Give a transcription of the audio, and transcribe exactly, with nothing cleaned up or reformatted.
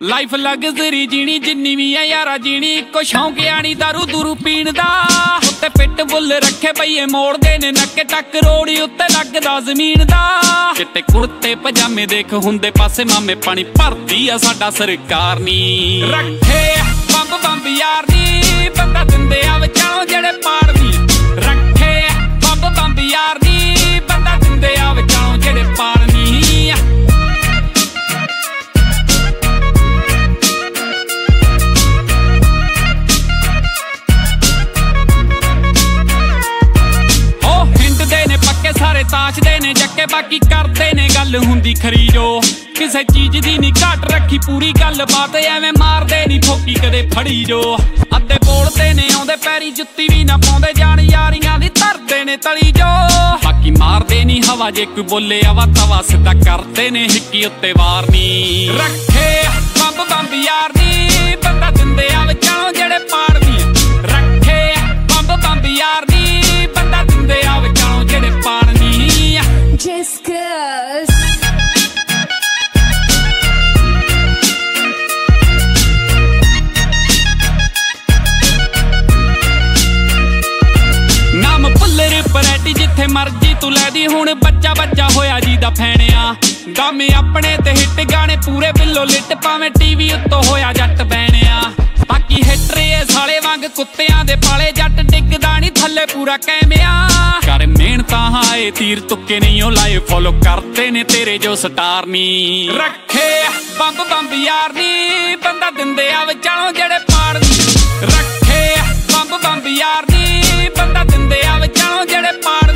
Life luxury ਜੀਣੀ ਜਿੰਨੀ ਵੀ ਆ ਯਾਰਾ ਜੀਣੀ ਇੱਕੋ ਸ਼ੌਂਕ ਆਣੀ ਦਾਰੂ ਦੂਰੂ ਪੀਣ ਦਾ। ਉੱਤੇ ਪਿੱਟ ਬੁੱਲ ਰੱਖੇ ਪਈਏ ਮੋੜਦੇ ਨੇ ਨੱਕੇ ਟੱਕ ਰੋੜੀ ਉੱਤੇ ਲੱਗਦਾ ਜ਼ਮੀਨ ਦਾ। ਚਿੱਟੇ ਕੁੜਤੇ ਪਜਾਮੇ ਦੇਖ ਹੁੰਦੇ ਪਾਸੇ ਮਾਮੇ ਪਾਣੀ ਭਰਦੀ ਆ ਸਾਡਾ ਸਰਕਾਰ ਨੀ। ਰੱਖੇ ਬੰਬ ਬੰਬ ਯਾਰ ਨੀ ਬੰਦਾ ਦਿੰਦੇ ਆ ਵਿਚਾਲੋਂ ਜਿਹੜੇ ਪਾੜਨੀ। ਰੱਖੇ ਬੰਬ ਬੰਬ ਯਾਰ ਨੀ ਬੰਦਾ ਦਿੰਦੇ ਆ ਵਿਚਾਲੋਂ ਜਿਹੜੇ ਪਾੜਨੀ। ਸਾਰੇ ਤਾਸ਼ਦੇ ਨੇ ਜੱਕੇ ਬਾਕੀ ਕਰਦੇ ਨੇ ਗੱਲ ਹੁੰਦੀ ਖਰੀ ਜੋ। ਕਿਸੇ ਚੀਜ਼ ਦੀ ਨੀ ਘਾਟ ਰੱਖੀ ਪੂਰੀ ਗੱਲ ਬਾਤ ਐਵੇਂ ਮਾਰਦੇ ਨੀ ਠੋਕੀ ਕਦੇ ਫੜੀ ਜੋ। ਅੱਧੇ ਬੋਲਦੇ ਨੇ ਆਉਂਦੇ ਪੈਰੀ ਜੁੱਤੀ ਵੀ ਨਾ ਪਾਉਂਦੇ ਜਾਣ ਯਾਰੀਆਂ ਦੀ ਧਰਦੇ ਨੇ ਤਲੀ ਜੋ। ਬਾਕੀ ਮਾਰਦੇ ਨੀ ਹਵਾ ਜੇ ਕੋਈ ਬੋਲੇ ਆਵਾ ਤਵਾ ਸਿੱਧਾ ਕਰਦੇ ਨੇ ਹਿੱਕੀ ਉੱਤੇ ਵਾਰ ਨੀ। ਰੱਖੇ ਬੰਬ ਬੰਬ ਯਾਰ ਨੀ ਬੰਦਾ ਦਿੰਦੇ ਆ ਵਿਚਾਲੋਂ ਜਿਹੜੇ ਪਾੜਨੀ। ਰੱਖੇ ਬੰਬ ਬੰਬ ਯਾਰ ਨੀ ਬੰਦਾ ਦਿੰਦੇ ਆ ਵਿਚਾਲੋਂ ਜਿਹੜੇ ਪਾੜਨੀ। Just cause ਨਾਮ ਭੁੱਲਰ ਪਰੈਟੀ ਜਿੱਥੇ ਮਰਜੀ ਤੂੰ ਲੈਦੀ ਹੁਣ ਬੱਚਾ ਬੱਚਾ ਹੋਇਆ ਜੀ ਦਾ ਫੈਣਿਆ। ਗਾਮੇ ਆਪਣੇ ਤੇ ਹਿੱਟ ਗਾਣੇ ਪੂਰੇ ਬਿੱਲੋ ਲਿਟ ਭਾਵੇਂ ਟੀਵੀ ਉੱਤੋਂ ਹੋਇਆ ਜੱਟ ਬੈਣਿਆ। ਬਾਕੀ ਹਿੱਟਰੇ ਏ ਸਾਲੇ ਵਾਂਗ ਕੁੱਤਿਆਂ ਦੇ ਪਾਲੇ ਜੱਟ ਡਿੱਗਦਾ ਨੀ ਥੱਲੇ ਪੂਰਾ ਕੈਮਿਆ। ਕਰ ਮਿਹਨਤਾਂ ਹਾਏ ਤੀਰ ਤੁੱਕੇ ਨਹੀਂ ਉਹ ਲਾਏ ਫੋਲੋ ਕਰਦੇ ਨੇ ਤੇਰੇ ਜੋ ਸਟਾਰ ਨੀ। ਰੱਖੇ ਬੰਬ ਬੰਬ ਯਾਰ ਨੀ ਬੰਦਾ ਦਿੰਦੇ ਆ ਵਿਚਾਲੋਂ ਜਿਹੜੇ ਪਾੜਨੀ। ਰੱਖੇ ਬੰਬ ਬੰਬ ਯਾਰ ਨੀ ਬੰਦਾ ਦਿੰਦੇ ਆ ਵਿਚਾਲੋਂ ਜਿਹੜੇ ਪਾੜ